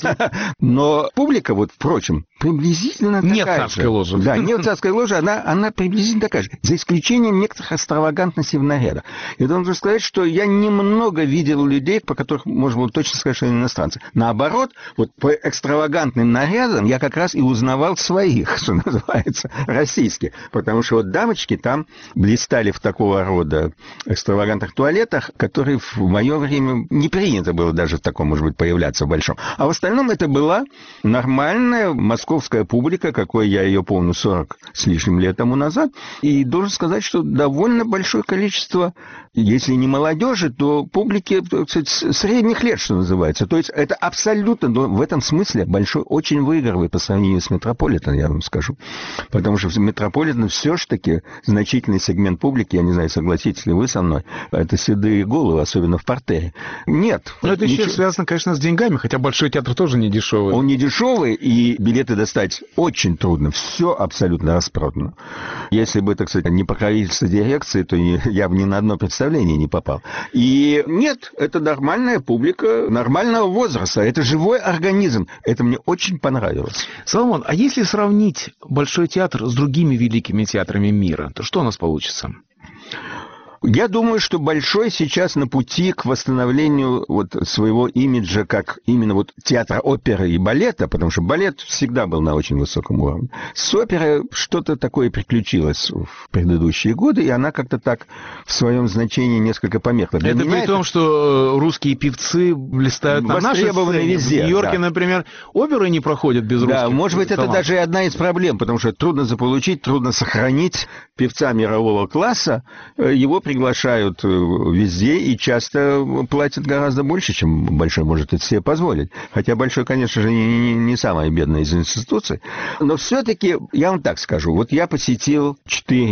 Но публика, вот, впрочем, приблизительно такая же. Нет царской ложи. Да, нет царской ложи, она, она приблизительно такая же. За исключением некоторых экстравагантностей в нарядах. И должен сказать, что я немного видел людей, по которых можно было точно сказать, что они иностранцы. Наоборот, вот по экстравагантным нарядам я как раз и узнавал своих, что называется, российских. Потому что вот дамочки там блистали в такого рода экстравагантных туалетах, которые в мое время не принято было даже в таком, может быть, появляться в большом. А в остальном это была нормальная московская публика, какой я ее помню сорок с лишним лет тому назад. И должен сказать, что довольно большое количество, если не молодежи, то публики, так сказать, средних лет, что называется. То есть это абсолютно, в этом смысле, большой, очень выигрывает по сравнению с Метрополитен, я вам скажу. Потому что в Метрополитен все-таки значительный сегмент публики, я не знаю, согласитесь ли вы со мной, это седые головы, особенно в партере. Нет. Но это ничего... еще связано, конечно, с деньгами, хотя Большой театр тоже не дешевый. Он не дешевый, и билеты достать очень трудно. Все абсолютно распродано. Если бы, так сказать, не покровительство дирекции, то я бы ни на одно представление не попал. И нет, это нормальная публика нормального возраста. Это живой организм. Это мне очень понравилось. Соломон, а если сравнить Большой театр с другими великими театрами мира, то что у нас получится? Я думаю, что Большой сейчас на пути к восстановлению вот своего имиджа как именно вот театра оперы и балета, потому что балет всегда был на очень высоком уровне. С оперой что-то такое приключилось в предыдущие годы, и она как-то так в своем значении несколько померкла. Это при том, что русские певцы блистают на нашей сцене. Везде, в Нью-Йорке, да. Например, оперы не проходят без русских. Да, может быть, талантов. Это даже и одна из проблем, потому что трудно заполучить, трудно сохранить певца мирового класса. Его приглашают везде и часто платят гораздо больше, чем Большой может это себе позволить. Хотя Большой, конечно же, не, не, не самая бедная из институций. Но все-таки, я вам так скажу, вот я посетил четыре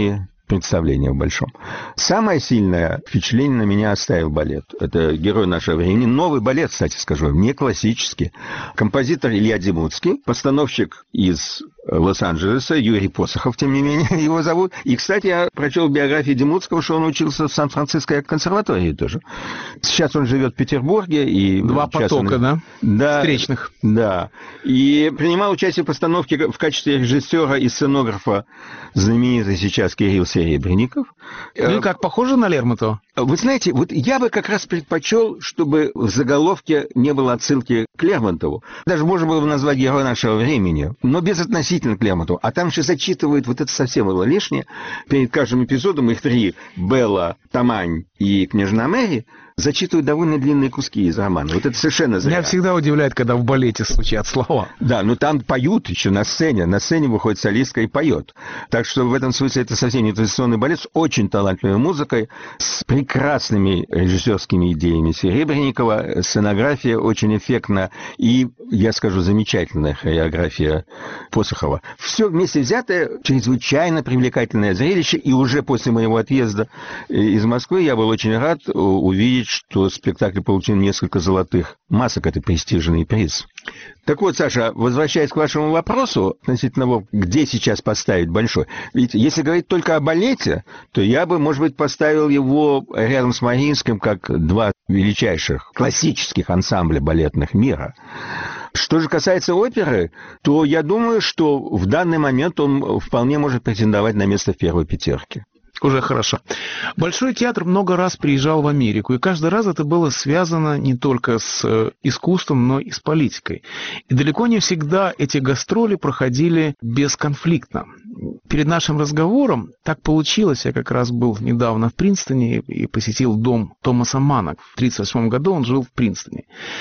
представление в большом. Самое сильное впечатление на меня оставил балет. Это «Герой нашего времени». Новый балет, кстати скажу, не классический. Композитор Илья Демуцкий, постановщик из Лос-Анджелеса, Юрий Посохов, тем не менее, его зовут. И, кстати, я прочел в биографии Демуцкого, что он учился в Сан-Франциской консерватории тоже. Сейчас он живет в Петербурге. И Два потока, он... да? Да. Встречных. Да. И принимал участие в постановке в качестве режиссера и сценографа знаменитый сейчас Кирилл Серебренников. Ну и как, похоже на Лермонтова? Вы знаете, вот я бы как раз предпочел, чтобы в заголовке не было отсылки к Лермонтову. Даже можно было бы назвать «Герой нашего времени», но без относительно к Лермонтову. А там еще зачитывают, вот это совсем было лишнее. Перед каждым эпизодом их три, Белла, Тамань и княжна Мэри, зачитывают довольно длинные куски из романа. Вот это совершенно зря. Меня всегда удивляет, когда в балете звучат слова. Да, но там поют еще на сцене. На сцене выходит солистка и поет. Так что в этом смысле это совсем не традиционный балет с очень талантливой музыкой, с прекрасными режиссерскими идеями Серебренникова, сценография очень эффектна и, я скажу, замечательная хореография Посохова. Все вместе взятое чрезвычайно привлекательное зрелище, и уже после моего отъезда из Москвы я был очень рад увидеть, что спектакль получил несколько золотых масок. Это престижный приз. Так вот, Саша, возвращаясь к вашему вопросу относительно того, где сейчас поставить большой. Ведь если говорить только о балете, то я бы, может быть, поставил его рядом с Мариинским как два величайших классических ансамбля балетных мира. Что же касается оперы, то я думаю, что в данный момент он вполне может претендовать на место в первой пятерке. Уже хорошо. Большой театр много раз приезжал в Америку, и каждый раз это было связано не только с искусством, но и с политикой. И далеко не всегда эти гастроли проходили бесконфликтно. Перед нашим разговором так получилось, я как раз был недавно в Принстоне и посетил дом Томаса Манна. В тридцать восьмом году он жил в Принстоне.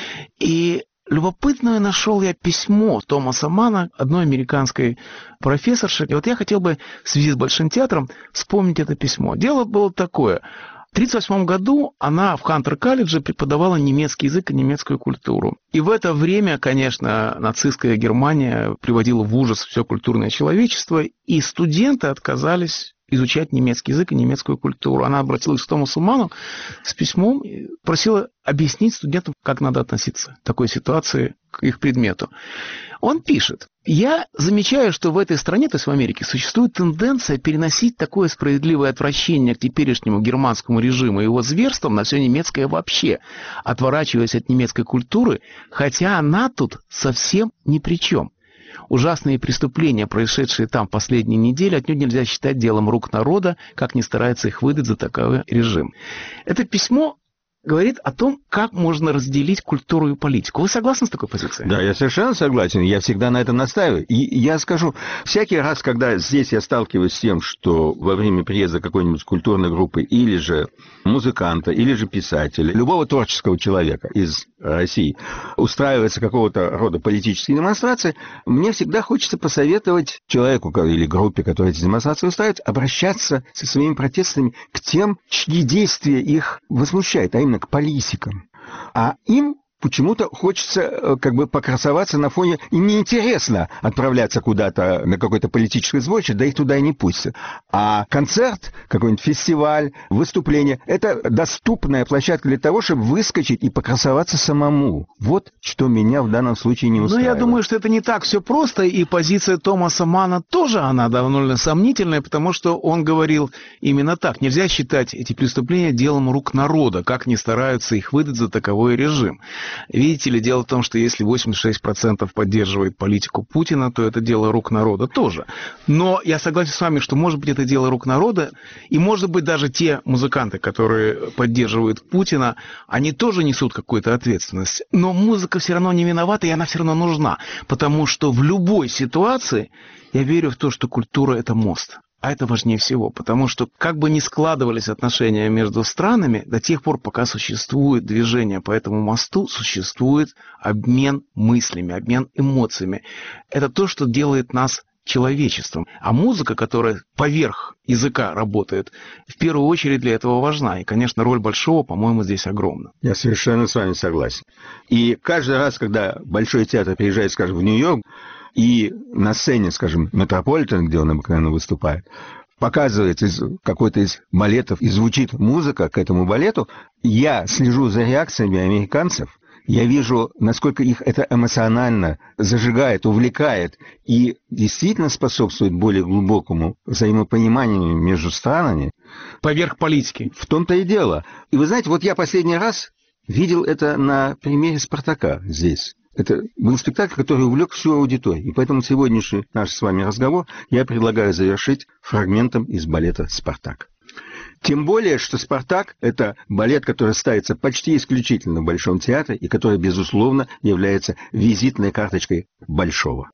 И любопытное нашел я письмо Томаса Манна, одной американской профессорши. И вот я хотел бы в связи с Большим театром вспомнить это письмо. Дело было такое. В тысяча девятьсот тридцать восьмом году она в Хантер-колледже преподавала немецкий язык и немецкую культуру. И в это время, конечно, нацистская Германия приводила в ужас все культурное человечество, и студенты отказались изучать немецкий язык и немецкую культуру. Она обратилась к Томасу Манну с письмом и просила объяснить студентам, как надо относиться к такой ситуации, к их предмету. Он пишет: «Я замечаю, что в этой стране, то есть в Америке, существует тенденция переносить такое справедливое отвращение к теперешнему германскому режиму и его зверствам на все немецкое вообще, отворачиваясь от немецкой культуры, хотя она тут совсем ни при чем. Ужасные преступления, происшедшие там в последние недели, отнюдь нельзя считать делом рук народа, как ни старается их выдать за такой режим». Это письмо говорит о том, как можно разделить культуру и политику. Вы согласны с такой позицией? Да, я совершенно согласен. Я всегда на этом настаиваю. И я скажу, всякий раз, когда здесь я сталкиваюсь с тем, что во время приезда какой-нибудь культурной группы или же музыканта, или же писателя, любого творческого человека из России устраивается какого-то рода политические демонстрации, мне всегда хочется посоветовать человеку или группе, которая эти демонстрации устраивает, обращаться со своими протестами к тем, чьи действия их возмущают, а именно к политикам. А им почему-то хочется как бы покрасоваться на фоне... Им неинтересно отправляться куда-то на какое-то политическое сборище, да их туда и не пустят. А концерт, какой-нибудь фестиваль, выступление — это доступная площадка для того, чтобы выскочить и покрасоваться самому. Вот что меня в данном случае не устраивает. Ну, я думаю, что это не так все просто, и позиция Томаса Манна тоже, она довольно сомнительная, потому что он говорил именно так. Нельзя считать эти преступления делом рук народа, как ни стараются их выдать за таковой режим. Видите ли, дело в том, что если восемьдесят шесть процентов поддерживает политику Путина, то это дело рук народа тоже. Но я согласен с вами, что, может быть, это дело рук народа, и, может быть, даже те музыканты, которые поддерживают Путина, они тоже несут какую-то ответственность. Но музыка все равно не виновата, и она все равно нужна, потому что в любой ситуации я верю в то, что культура – это мост. А это важнее всего, потому что как бы ни складывались отношения между странами, до тех пор, пока существует движение по этому мосту, существует обмен мыслями, обмен эмоциями. Это то, что делает нас человечеством. А музыка, которая поверх языка работает, в первую очередь для этого важна. И, конечно, роль Большого, по-моему, здесь огромна. Я совершенно с вами согласен. И каждый раз, когда Большой театр приезжает, скажем, в Нью-Йорк, и на сцене, скажем, Метрополитен, где он обыкновенно выступает, показывается из какой-то из балетов и звучит музыка к этому балету, я слежу за реакциями американцев, я вижу, насколько их это эмоционально зажигает, увлекает и действительно способствует более глубокому взаимопониманию между странами. Поверх политики. В том-то и дело. И вы знаете, вот я последний раз видел это на примере «Спартака» здесь. Это был спектакль, который увлек всю аудиторию. И поэтому сегодняшний наш с вами разговор я предлагаю завершить фрагментом из балета «Спартак». Тем более, что «Спартак» — это балет, который ставится почти исключительно в Большом театре и который, безусловно, является визитной карточкой Большого.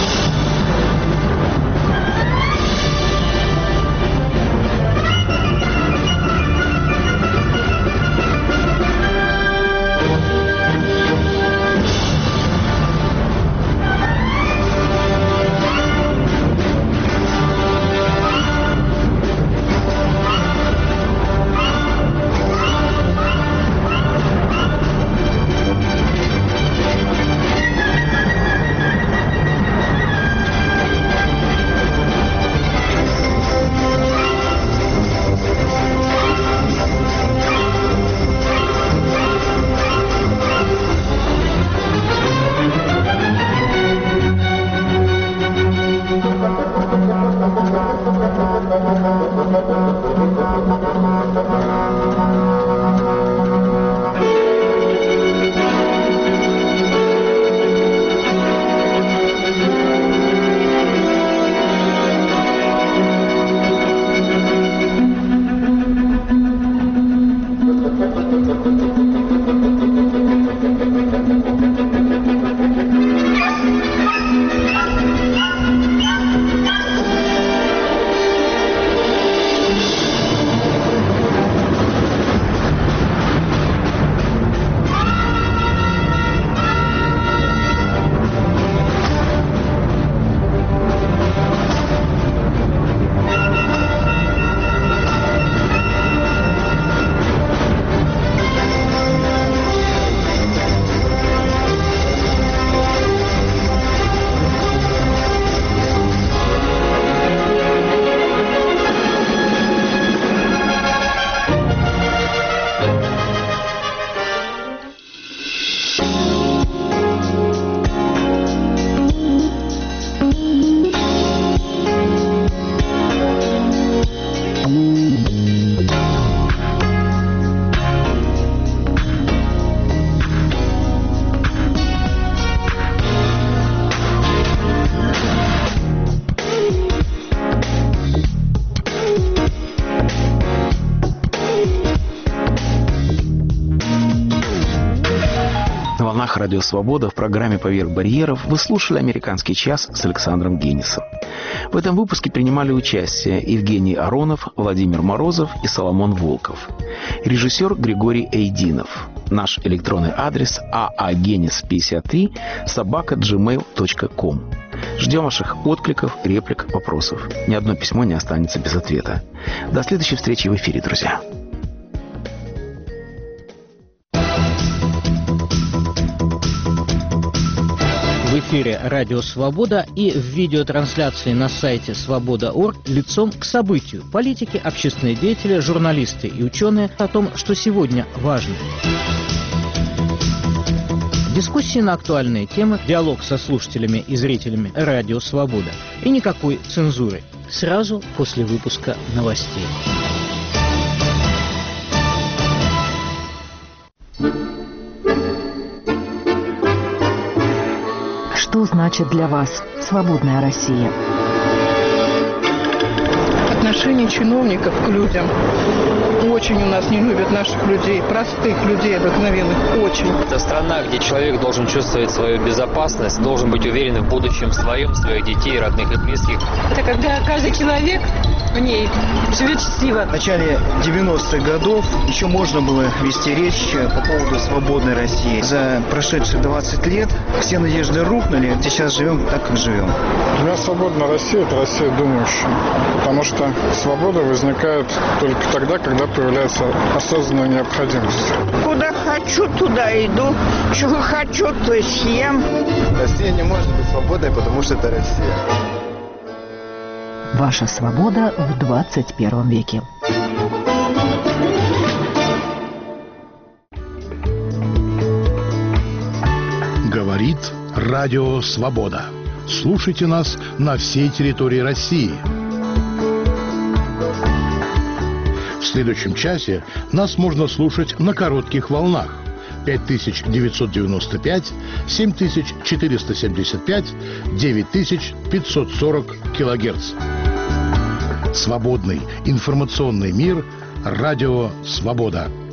Радио «Свобода» в программе «Поверх барьеров» вы слушали «Американский час» с Александром Генисом. В этом выпуске принимали участие Евгений Аронов, Владимир Морозов и Соломон Волков. Режиссер Григорий Эйдинов. Наш электронный адрес аагенис пятьдесят три собака джимейл точка ком. Ждем ваших откликов, реплик, вопросов. Ни одно письмо не останется без ответа. До следующей встречи в эфире, друзья. В эфире «Радио Свобода» и в видеотрансляции на сайте свобода точка орг лицом к событию. Политики, общественные деятели, журналисты и ученые о том, что сегодня важно. Дискуссии на актуальные темы, диалог со слушателями и зрителями «Радио Свобода». И никакой цензуры. Сразу после выпуска новостей. Что значит для вас свободная Россия? Отношение чиновников к людям. Очень у нас не любят наших людей, простых людей обыкновенных, очень. Это страна, где человек должен чувствовать свою безопасность, должен быть уверен в будущем своем, своих детей, родных и близких. Это когда каждый человек в ней живет счастливо. В начале девяностых годов еще можно было вести речь по поводу свободной России. За прошедшие двадцать лет все надежды рухнули, сейчас живем так, как живем. Для меня свободная Россия – это Россия думающая, потому что свобода возникает только тогда, когда появляется осознанная необходимость. Куда хочу, туда иду. Чего хочу, то и съем. Россия не может быть свободной, потому что это Россия. Ваша свобода в двадцать первом веке. Говорит Радио Свобода. Слушайте нас на всей территории России. В следующем часе нас можно слушать на коротких волнах. пять тысяч девятьсот девяносто пять, семь тысяч четыреста семьдесят пять, девять тысяч пятьсот сорок килогерц. Свободный информационный мир. Радио Свобода.